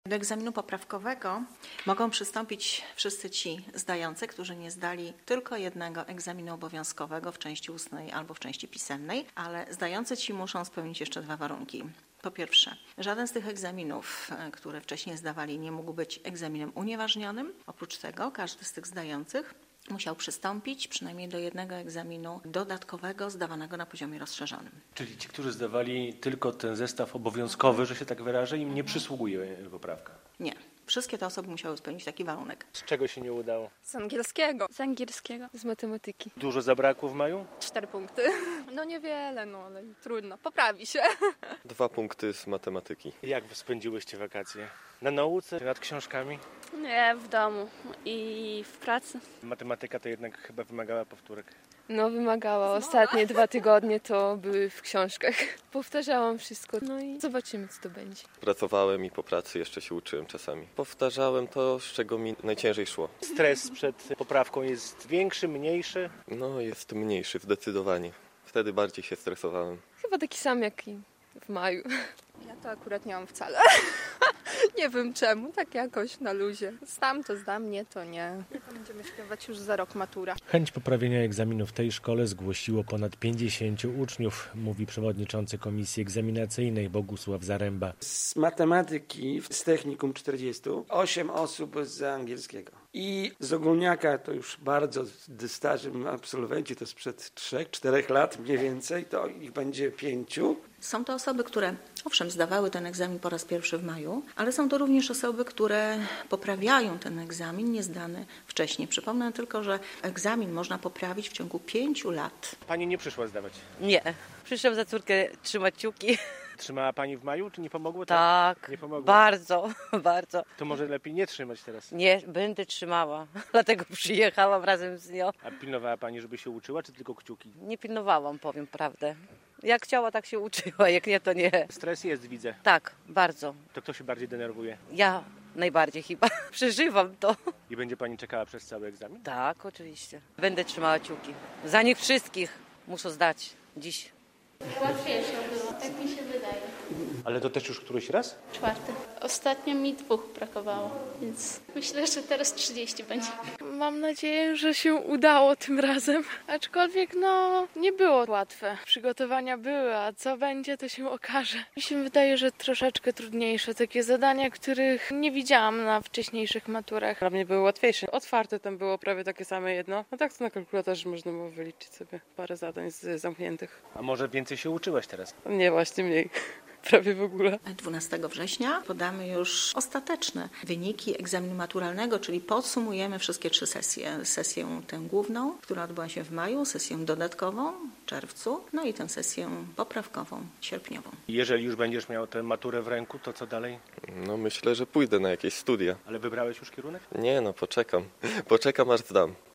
Do egzaminu poprawkowego mogą przystąpić wszyscy ci zdający, którzy nie zdali tylko jednego egzaminu obowiązkowego w części ustnej albo w części pisemnej, ale zdający ci muszą spełnić jeszcze 2 warunki. Po pierwsze, żaden z tych egzaminów, które wcześniej zdawali, nie mógł być egzaminem unieważnionym. Oprócz tego każdy z tych zdających musiał przystąpić przynajmniej do jednego egzaminu dodatkowego zdawanego na poziomie rozszerzonym. Czyli ci, którzy zdawali tylko ten zestaw obowiązkowy, że się tak wyrażę, im nie przysługuje poprawka? Nie. Wszystkie te osoby musiały spełnić taki warunek. Z czego się nie udało? Z angielskiego. Z angielskiego. Z matematyki. Dużo zabrakło w maju? 4 punkty. No niewiele, ale trudno. Poprawi się. 2 punkty z matematyki. Jak spędziłyście wakacje? Na nauce? Nad książkami? Nie, w domu i w pracy. Matematyka to jednak chyba wymagała powtórek. No wymagała. Ostatnie 2 tygodnie to były w książkach. Powtarzałam wszystko. No i zobaczymy, co to będzie. Pracowałem i po pracy jeszcze się uczyłem czasami. Powtarzałem to, z czego mi najciężej szło. Stres przed poprawką jest większy, mniejszy? No, jest mniejszy zdecydowanie. Wtedy bardziej się stresowałem. Chyba taki sam jak i w maju. Ja to akurat nie mam wcale. Nie wiem czemu, tak jakoś na luzie. Zdam to zdam, nie to nie. Będziemy śpiewać już za rok matura. Chęć poprawienia egzaminu w tej szkole zgłosiło ponad 50 uczniów, mówi przewodniczący komisji egzaminacyjnej Bogusław Zaręba. Z matematyki, z technikum 40, 8 osób z angielskiego. I z ogólniaka to już bardzo starzy absolwenci, to sprzed 3-4 lat mniej więcej, to ich będzie 5. Są to osoby, które owszem zdawały ten egzamin po raz pierwszy w maju, ale są to również osoby, które poprawiają ten egzamin niezdany wcześniej. Przypomnę tylko, że egzamin można poprawić w ciągu 5 lat. Pani nie przyszła zdawać? Nie. Przyszłam za córkę trzymać kciuki. Trzymała pani w maju, czy nie pomogło? Tak, Nie pomogło. bardzo, bardzo. To może lepiej nie trzymać teraz. Nie, będę trzymała, dlatego przyjechałam razem z nią. A pilnowała pani, żeby się uczyła, czy tylko kciuki? Nie pilnowałam, powiem prawdę. Jak chciała, tak się uczyła, jak nie, to nie. Stres jest, widzę. Tak, bardzo. To kto się bardziej denerwuje? Ja najbardziej chyba przeżywam to. I będzie pani czekała przez cały egzamin? Tak, oczywiście. Będę trzymała kciuki. Za nich wszystkich muszę zdać dziś. Łatwiejsze było, tak mi się wydaje. Ale to też już któryś raz? 4. Ostatnio mi 2 brakowało, więc myślę, że teraz 30 będzie. Mam nadzieję, że się udało tym razem. Aczkolwiek nie było łatwe. Przygotowania były, a co będzie, to się okaże. Mi się wydaje, że troszeczkę trudniejsze. Takie zadania, których nie widziałam na wcześniejszych maturach. Dla mnie były łatwiejsze. Otwarte tam było prawie takie same jedno. No tak to na kalkulatorze można było wyliczyć sobie parę zadań z zamkniętych. A może więcej się uczyłaś teraz? Nie, właśnie mniej. Prawie w ogóle. 12 września podamy już ostateczne wyniki egzaminu maturalnego, czyli podsumujemy wszystkie 3 sesje. Sesję tę główną, która odbyła się w maju, sesję dodatkową w czerwcu, no i tę sesję poprawkową sierpniową. Jeżeli już będziesz miał tę maturę w ręku, to co dalej? No, myślę, że pójdę na jakieś studia. Ale wybrałeś już kierunek? Nie, poczekam. Poczekam, aż zdam.